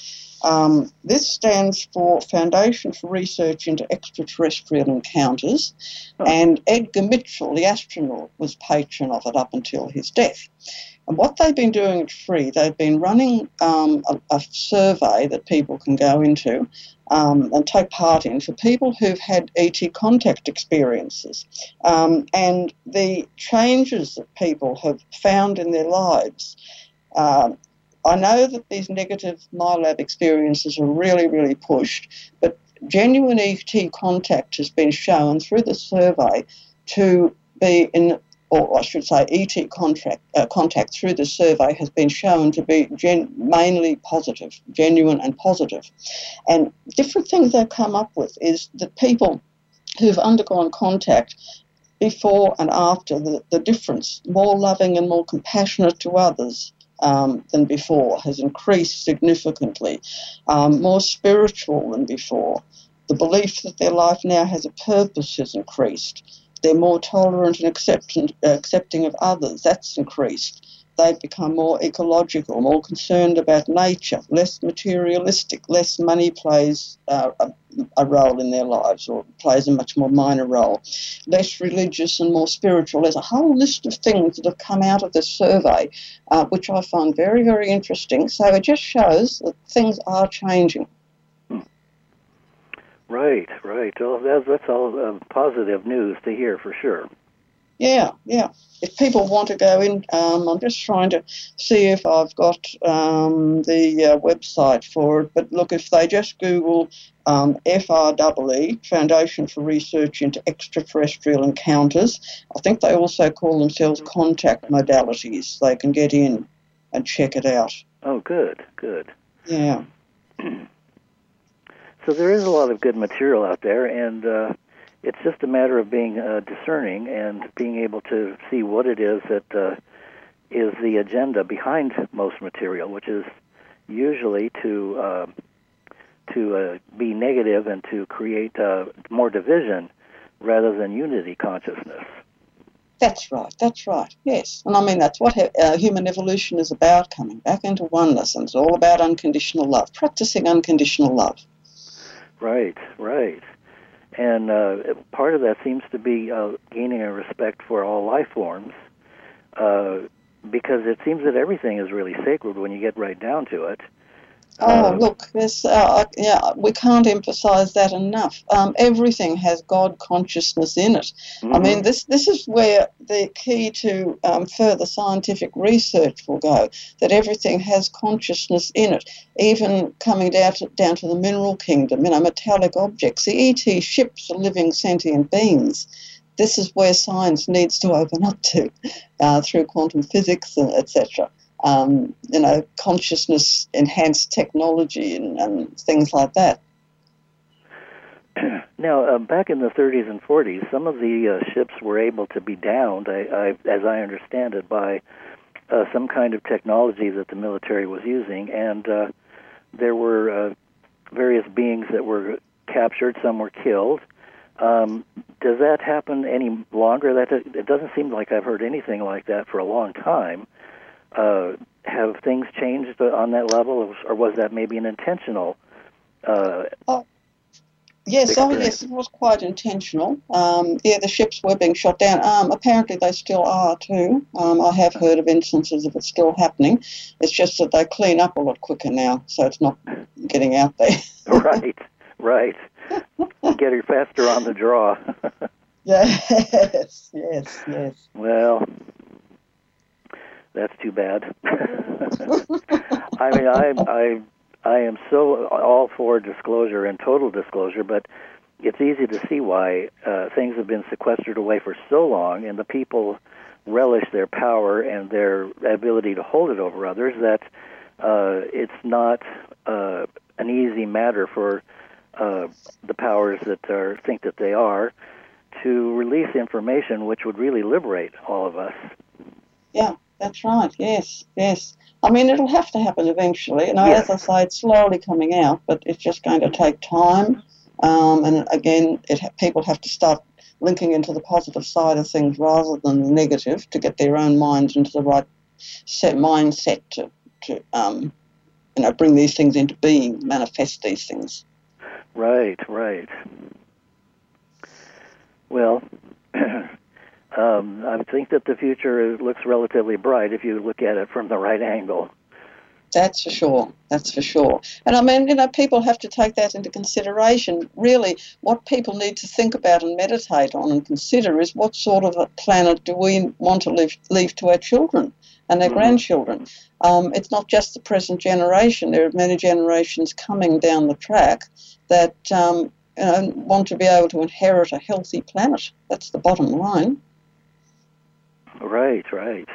Um, this stands for Foundation for Research into Extraterrestrial Encounters, oh. and Edgar Mitchell, the astronaut, was patron of it up until his death. And what they've been doing at FREE, they've been running um, a, a survey that people can go into um, and take part in for people who've had E T contact experiences. Um, and the changes that people have found in their lives, uh, I know that these negative MyLab experiences are really, really pushed, but genuine E T contact has been shown through the survey to be in, or I should say E T contact, uh, contact through the survey has been shown to be gen- mainly positive, genuine and positive. And different things they've come up with is that people who've undergone contact before and after, the, the difference, more loving and more compassionate to others um, than before, has increased significantly, um, more spiritual than before. The belief that their life now has a purpose has increased. They're more tolerant and accepting, uh, accepting of others. That's increased. They've become more ecological, more concerned about nature, less materialistic, less money plays uh, a, a role in their lives, or plays a much more minor role, less religious and more spiritual. There's a whole list of things that have come out of this survey, uh, which I find very, very interesting. So it just shows that things are changing. Right, right. Well, that's, that's all uh, positive news to hear for sure. Yeah, yeah. If people want to go in, um, I'm just trying to see if I've got um, the uh, website for it. But look, if they just Google um, F R E E, Foundation for Research into Extraterrestrial Encounters, I think they also call themselves contact modalities. They can get in and check it out. Oh, good, good. Yeah. So there is a lot of good material out there, and uh, it's just a matter of being uh, discerning and being able to see what it is that uh, is the agenda behind most material, which is usually to uh, to uh, be negative and to create uh, more division rather than unity consciousness. That's right, that's right, yes. And I mean, that's what uh, human evolution is about, coming back into oneness, and it's all about unconditional love, practicing unconditional love. Right, right. And uh, part of that seems to be uh, gaining a respect for all life forms, uh, because it seems that everything is really sacred when you get right down to it. Oh, uh, look, this, uh, yeah, we can't emphasize that enough. Um, everything has God consciousness in it. Mm-hmm. I mean, this this is where the key to um, further scientific research will go, that everything has consciousness in it, even coming down to, down to the mineral kingdom, you know, metallic objects. The E T ships are living sentient beings. This is where science needs to open up to, uh, through quantum physics, et cetera. Um, you know, consciousness-enhanced technology and, and things like that. Now, uh, back in the thirties and forties, some of the uh, ships were able to be downed, I, I, as I understand it, by uh, some kind of technology that the military was using, and uh, there were uh, various beings that were captured, some were killed. Um, does that happen any longer? That it doesn't seem like I've heard anything like that for a long time. Uh, have things changed on that level, or was that maybe an intentional uh, oh, yes, experience? oh yes, it was quite intentional. Um, yeah, the ships were being shot down. Um, apparently they still are too. Um, I have heard of instances of it still happening. It's just that they clean up a lot quicker now, so it's not getting out there. Right, right. Get her faster on the draw. Yes, yes, yes. Well, that's too bad. I mean, I, I, I am so all for disclosure and total disclosure, but it's easy to see why uh, things have been sequestered away for so long, and the people relish their power and their ability to hold it over others, that uh, it's not uh, an easy matter for uh, the powers that are, think that they are to release information which would really liberate all of us. Yeah. That's right, yes, yes. I mean, it'll have to happen eventually. You know, yes. As I say, it's slowly coming out, but it's just going to take time. Um, and again, it ha- people have to start linking into the positive side of things rather than the negative to get their own minds into the right set mindset to, to um, you know, bring these things into being, manifest these things. Right, right. Well, Um, I think that the future looks relatively bright if you look at it from the right angle. That's for sure. That's for sure. And I mean, you know, people have to take that into consideration. Really, what people need to think about and meditate on and consider is what sort of a planet do we want to leave, leave to our children and their mm-hmm. grandchildren. Um, it's not just the present generation. There are many generations coming down the track that um, you know, want to be able to inherit a healthy planet. That's the bottom line. Right, right.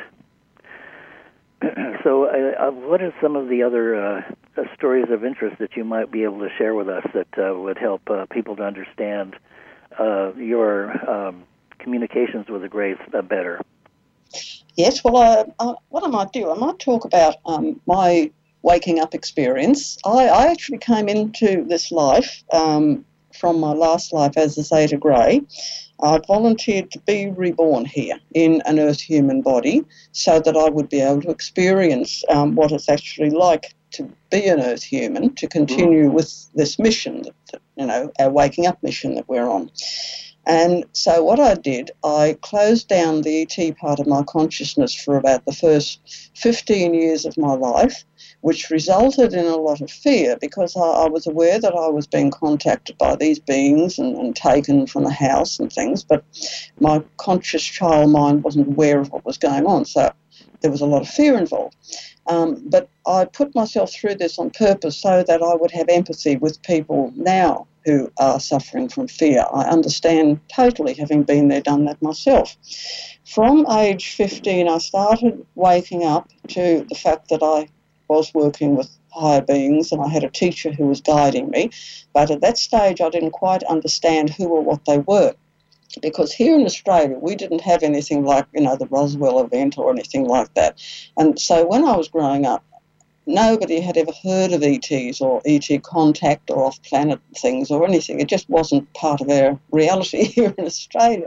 So uh, what are some of the other uh, stories of interest that you might be able to share with us that uh, would help uh, people to understand uh, your um, communications with the Greys uh, better? Yes, well, I, I, what I might do, I might talk about um, my waking up experience. I, I actually came into this life um, from my last life as a Zeta Grey. I volunteered to be reborn here in an Earth human body so that I would be able to experience um, what it's actually like to be an Earth human, to continue mm. with this mission, that, that, you know, our waking up mission that we're on. And so what I did, I closed down the E T part of my consciousness for about the first fifteen years of my life, which resulted in a lot of fear because I, I was aware that I was being contacted by these beings and, and taken from the house and things, but my conscious child mind wasn't aware of what was going on, so there was a lot of fear involved. Um, but I put myself through this on purpose so that I would have empathy with people now who are suffering from fear. I understand totally, having been there, done that myself. From age fifteen, I started waking up to the fact that I was working with higher beings and I had a teacher who was guiding me, but at that stage I didn't quite understand who or what they were, because here in Australia we didn't have anything like, you know, the Roswell event or anything like that. And so when I was growing up, nobody had ever heard of E Ts or E T contact or off-planet things or anything. It just wasn't part of our reality here in Australia.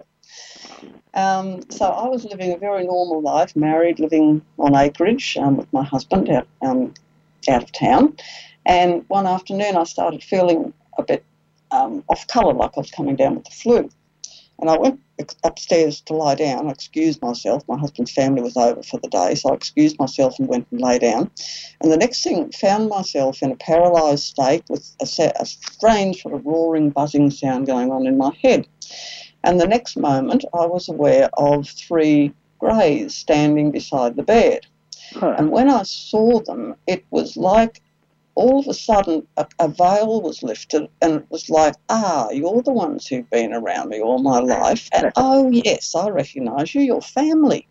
Um, so I was living a very normal life, married, living on acreage um, with my husband out, um, out of town. And one afternoon I started feeling a bit um, off colour, like I was coming down with the flu. And I went upstairs to lie down. I excused myself. My husband's family was over for the day, so I excused myself and went and lay down. And the next thing, found myself in a paralysed state with a, a strange sort of roaring, buzzing sound going on in my head. And the next moment, I was aware of three greys standing beside the bed. Huh. And when I saw them, it was like all of a sudden a, a veil was lifted and it was like, ah, you're the ones who've been around me all my life. And, oh, yes, I recognise you, you're family.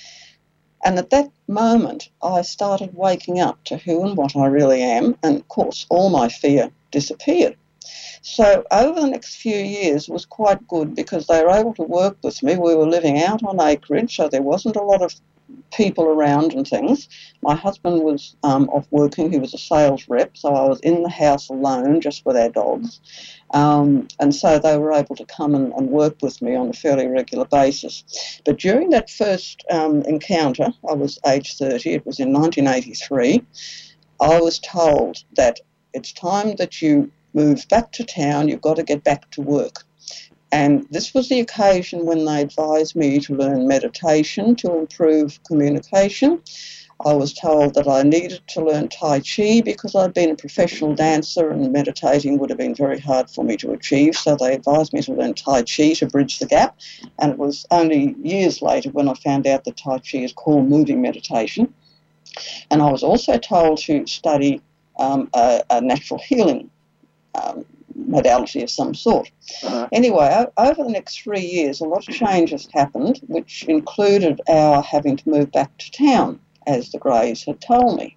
And at that moment, I started waking up to who and what I really am. And, of course, all my fear disappeared. So over the next few years was quite good because they were able to work with me. We were living out on acreage, so there wasn't a lot of people around and things. My husband was um, off working. He was a sales rep, so I was in the house alone just with our dogs. Um, and so they were able to come and, and work with me on a fairly regular basis. But during that first um, encounter, I was age thirty, it was in nineteen eighty-three, I was told that it's time that you move back to town, you've got to get back to work. And this was the occasion when they advised me to learn meditation to improve communication. I was told that I needed to learn Tai Chi because I'd been a professional dancer and meditating would have been very hard for me to achieve, so they advised me to learn Tai Chi to bridge the gap. And it was only years later when I found out that Tai Chi is called moving meditation. And I was also told to study um, a, a natural healing um modality of some sort. Uh-huh. Anyway, over the next three years, a lot of changes happened, which included our having to move back to town, as the Greys had told me.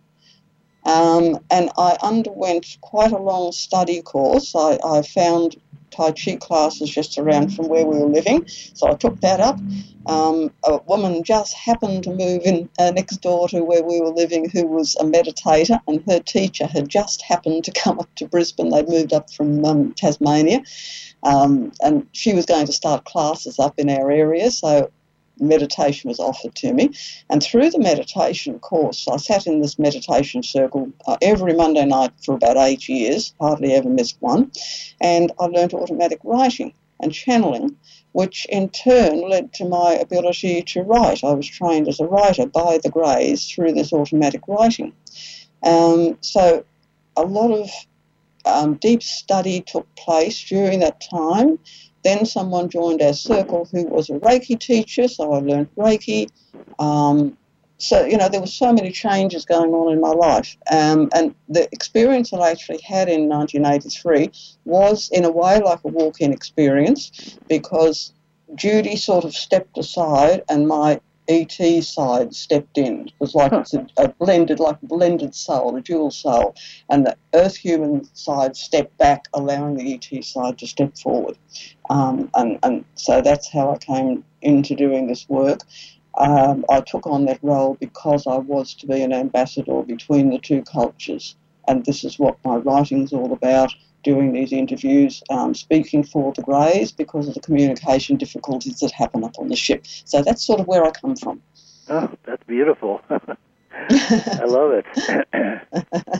Um, and I underwent quite a long study course. I, I found Tai Chi classes just around from where we were living, so I took that up. Um, a woman just happened to move in uh, next door to where we were living who was a meditator, and her teacher had just happened to come up to Brisbane. They'd moved up from um, Tasmania, um, and she was going to start classes up in our area, so meditation was offered to me. And through the meditation course, I sat in this meditation circle uh, every Monday night for about eight years, hardly ever missed one, and I learnt automatic writing and channeling, which in turn led to my ability to write. I was trained as a writer by the Greys through this automatic writing. Um, so a lot of um, deep study took place during that time. Then someone joined our circle who was a Reiki teacher, so I learned Reiki. Um, so, you know, there were so many changes going on in my life. Um, and the experience that I actually had in nineteen eighty-three was, in a way, like a walk-in experience, because Judy sort of stepped aside and my E T side stepped in. It was like huh. it's a, a blended, like a blended soul, a dual soul, and the Earth human side stepped back, allowing the E T side to step forward. Um, and, and so that's how I came into doing this work. Um, I took on that role because I was to be an ambassador between the two cultures, and this is what my writing's all about. Doing these interviews, um, speaking for the Greys because of the communication difficulties that happen up on the ship. So that's sort of where I come from. Oh, that's beautiful. I love it.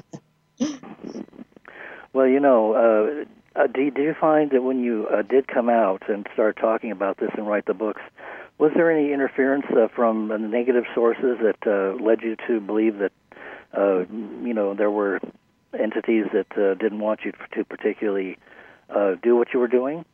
Well, you know, uh, uh, do, do you find that when you uh, did come out and start talking about this and write the books, was there any interference uh, from uh, negative sources that uh, led you to believe that, uh, you know, there were entities that uh, didn't want you to particularly uh, do what you were doing?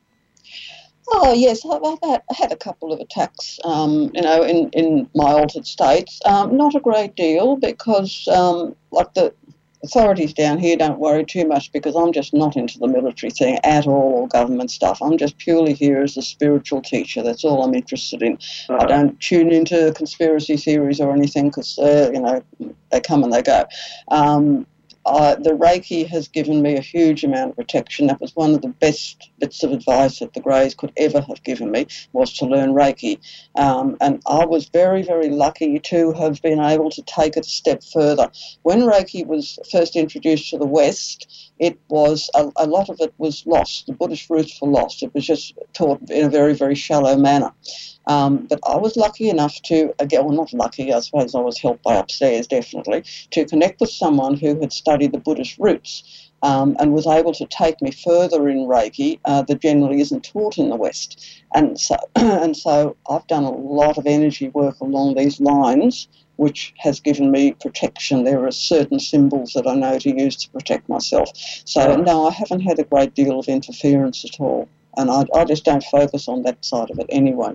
Oh, yes. I've, I've had, had a couple of attacks, um, you know, in, in my altered states. Um, not a great deal because, um, like, the authorities down here don't worry too much because I'm just not into the military thing at all or government stuff. I'm just purely here as a spiritual teacher. That's all I'm interested in. Uh-huh. I don't tune into conspiracy theories or anything because, uh, you know, they come and they go. Um Uh, the Reiki has given me a huge amount of protection. That was one of the best bits of advice that the Greys could ever have given me, was to learn Reiki. Um, and I was very, very lucky to have been able to take it a step further. When Reiki was first introduced to the West, it was, a, a lot of it was lost. The Buddhist roots were lost. It was just taught in a very, very shallow manner. Um, but I was lucky enough to, again, well, not lucky, I suppose I was helped by upstairs, definitely, to connect with someone who had studied the Buddhist roots um, and was able to take me further in Reiki uh, that generally isn't taught in the West. And so, and so I've done a lot of energy work along these lines, which has given me protection. There are certain symbols that I know to use to protect myself. So, no, I haven't had a great deal of interference at all. And I, I just don't focus on that side of it anyway.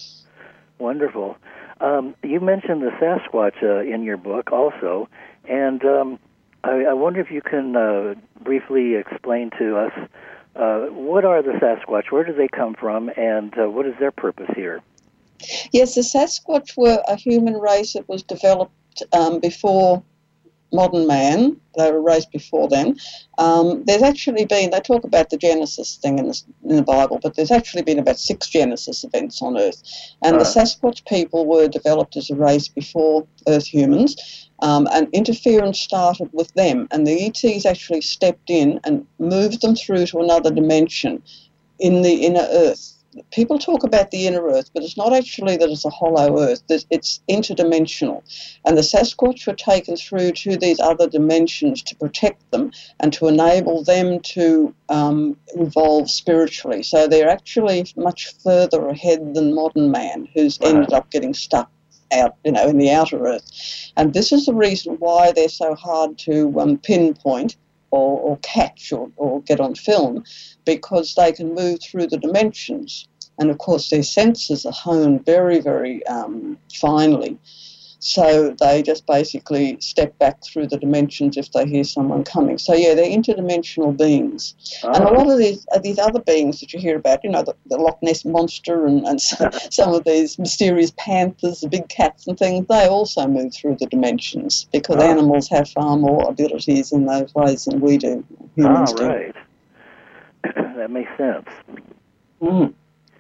Wonderful. Um, you mentioned the Sasquatch uh, in your book also, and um, I, I wonder if you can uh, briefly explain to us uh, what are the Sasquatch, where do they come from, and uh, what is their purpose here? Yes, the Sasquatch were a human race that was developed um, before modern man. They were raised before then. Um, there's actually been, they talk about the Genesis thing in the, in the Bible, but there's actually been about six Genesis events on Earth. And uh. the Sasquatch people were developed as a race before Earth humans, um, and interference started with them. And the E Ts actually stepped in and moved them through to another dimension in the inner Earth. People talk about the inner Earth, but it's not actually that it's a hollow Earth. It's interdimensional. And the Sasquatch were taken through to these other dimensions to protect them and to enable them to um, evolve spiritually. So they're actually much further ahead than modern man, who's wow. ended up getting stuck out, you know, in the outer Earth. And this is the reason why they're so hard to um, pinpoint Or, or catch or, or get on film, because they can move through the dimensions. And, of course, their senses are honed very, very um, finely. So they just basically step back through the dimensions if they hear someone coming. So, yeah, they're interdimensional beings. Oh. And a lot of these uh, these other beings that you hear about, you know, the, the Loch Ness Monster and, and some, some of these mysterious panthers, the big cats and things, they also move through the dimensions because oh. animals have far more abilities in those ways than we do, humans oh, right. do. That makes sense. Mm.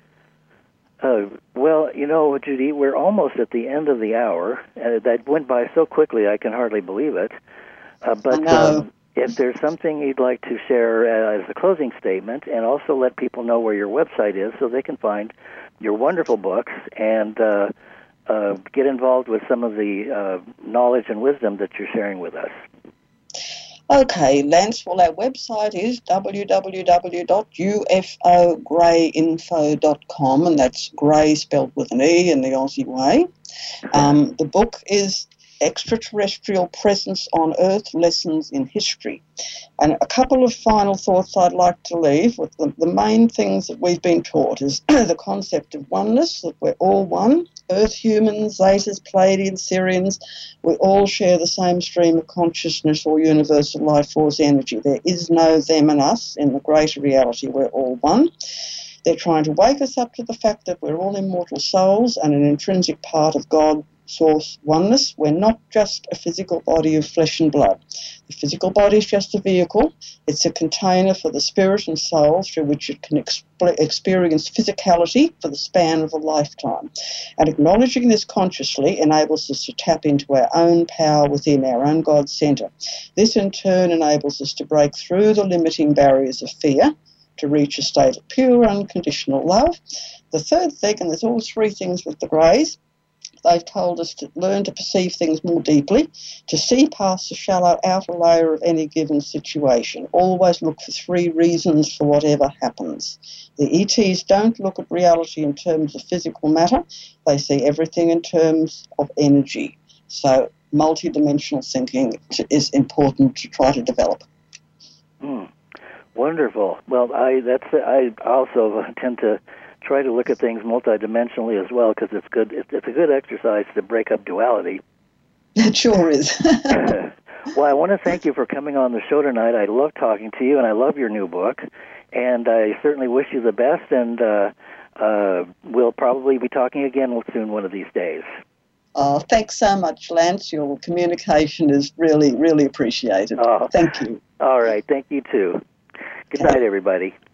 Uh, well, you know, Judy, we're almost at the end of the hour. Uh, that went by so quickly, I can hardly believe it. Uh, but um, if there's something you'd like to share uh, as a closing statement, and also let people know where your website is so they can find your wonderful books and uh, uh, get involved with some of the uh, knowledge and wisdom that you're sharing with us. Okay, Lance, well, our website is w w w dot u f o grey info dot com, and that's grey spelled with an E in the Aussie way. Um, the book is extraterrestrial presence on Earth lessons in history. And a couple of final thoughts I'd like to leave with. The, the main things that we've been taught is the concept of oneness, that we're all one. Earth humans, Zetas, Pleiadians, Sirians, we all share the same stream of consciousness or universal life force energy. There is no them and us. In the greater reality, we're all one. They're trying to wake us up to the fact that we're all immortal souls and an intrinsic part of God, source, oneness. We're not just a physical body of flesh and blood. The physical body is just a vehicle. It's a container for the spirit and soul through which it can exp- experience physicality for the span of a lifetime. And acknowledging this consciously enables us to tap into our own power within, our own God center. This in turn enables us to break through the limiting barriers of fear to reach a state of pure unconditional love. The third thing, and there's all three things with the Greys, they've told us to learn to perceive things more deeply, to see past the shallow outer layer of any given situation. Always look for three reasons for whatever happens. The E Ts don't look at reality in terms of physical matter. They see everything in terms of energy. So multidimensional thinking is important to try to develop. Hmm. Wonderful. Well, I that's I also tend to try to look at things multidimensionally as well, because it's good. It's, it's a good exercise to break up duality. It sure is. Well, I want to thank you for coming on the show tonight. I love talking to you, and I love your new book. And I certainly wish you the best. And uh, uh, we'll probably be talking again soon, one of these days. Oh, thanks so much, Lance. Your communication is really, really appreciated. Oh, thank you. All right. Thank you too. Good night, everybody.